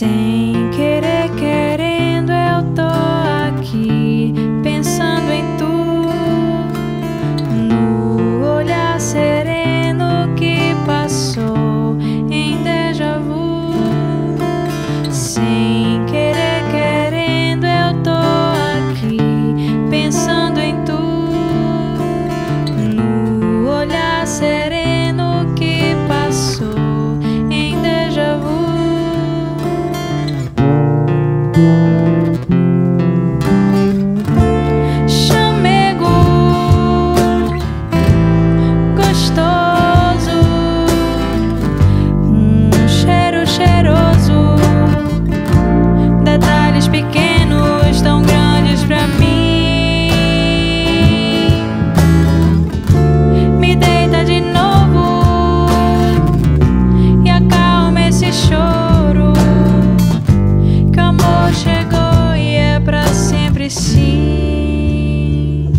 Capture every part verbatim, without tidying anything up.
Sem querer, querendo, eu tô aqui pensando em tu, no olhar sereno que passou em déjà vu. Sem querer, querendo, eu tô aqui pensando em tu, no olhar sereno que passou em déjà vu. Sim.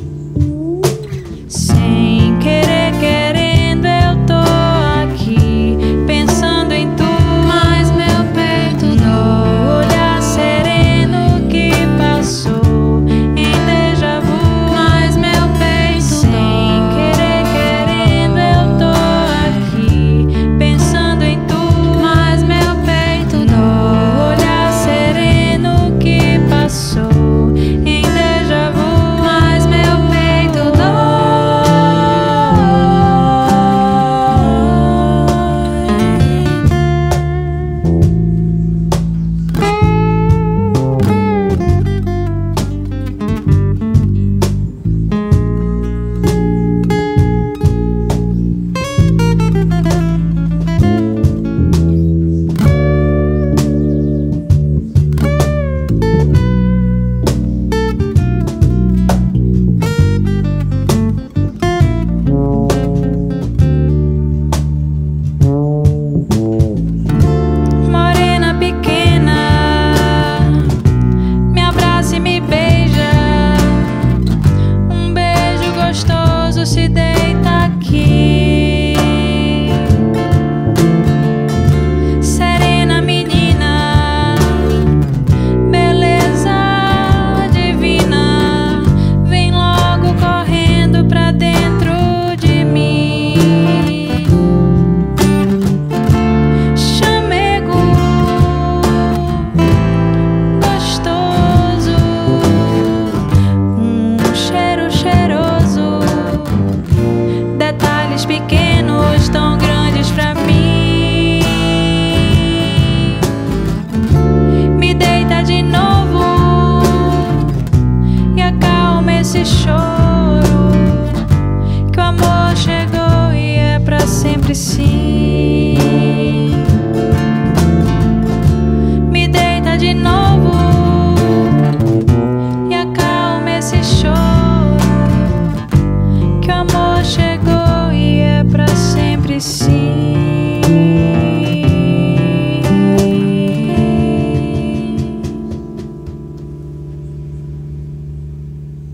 Sem querer, querendo, eu tô aqui pensando em tu, mas meu peito no olhar sereno que passou em déjà vu, mas meu peito sem querer, querendo, eu tô aqui pensando em tu, mas meu peito no olhar sereno que passou. Se deita aqui, serena menina, beleza divina, vem logo correndo pra dentro de mim. Chamego gostoso, um cheiro cheiroso, detalhes pequenos tão grandes pra mim. Me deita de novo e acalma esse choro, que o amor chegou e é pra sempre sim. Me deita de novo e acalma esse choro, que o amor chegou pra sempre sim.